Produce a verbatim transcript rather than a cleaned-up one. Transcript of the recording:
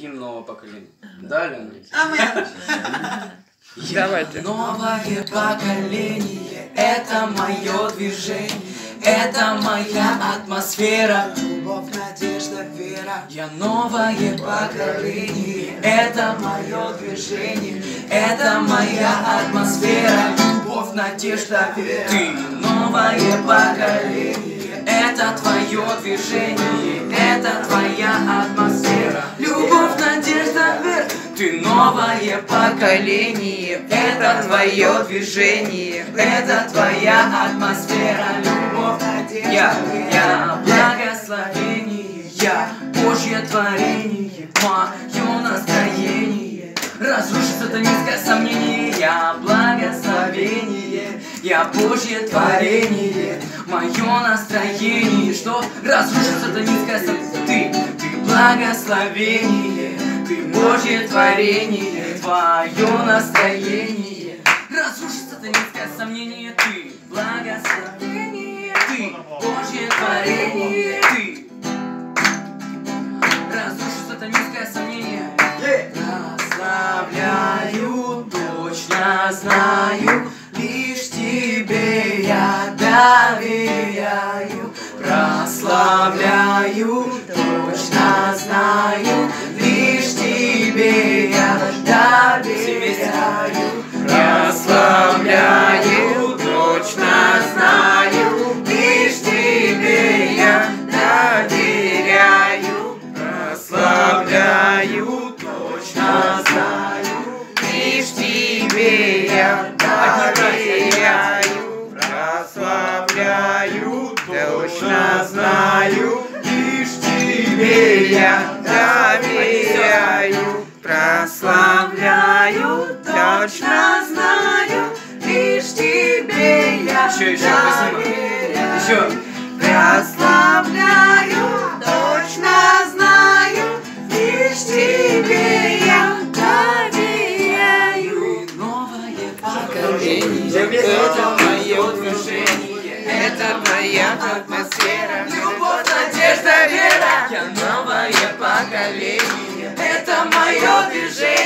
гимн нового поколения. Да, Лена? А мы начинаем. Давайте. Новое поколение, это мое движение, это моя атмосфера, Любовь, надежда, вера. я новое поколение, это мое движение, это моя атмосфера, любовь, надежда, вера. Ты новое поколение, это твое движение, это твоя атмосфера, любовь, надежда, вера. Ты новое поколение, это твое движение, это твоя атмосфера, любовь, надежда, я, я благословение, я Божье творение, мое настроение, разрушится это низкое сомнение, я благословение, я Божье творение, мое настроение, что разрушится это низкое сомнение, ты, ты благословение. Ты Божье творение, твое настроение, разрушится это низкое сомнение, ты благословение, ты Божье творение, ты разрушится это низкое сомнение. Прославляю, точно знаю, лишь тебе я доверяю. Прославляю, точно знаю, лишь тебе я доверяю. Прославляю, точно знаю, лишь тебе я доверяю. Прославляю, точно знаю, лишь тебе я доверяю. Прославляю, точно знаю, лишь тебе я доверяю. Прославляю, точно знаю, лишь тебе я еще, еще, доверяю. Еще. Прославляю, точно знаю, лишь тебе я доверяю. Новое поколение, это мое движение, это моя атмосфера, любовь, надежда, вера. Я новое поколение, это мое движение.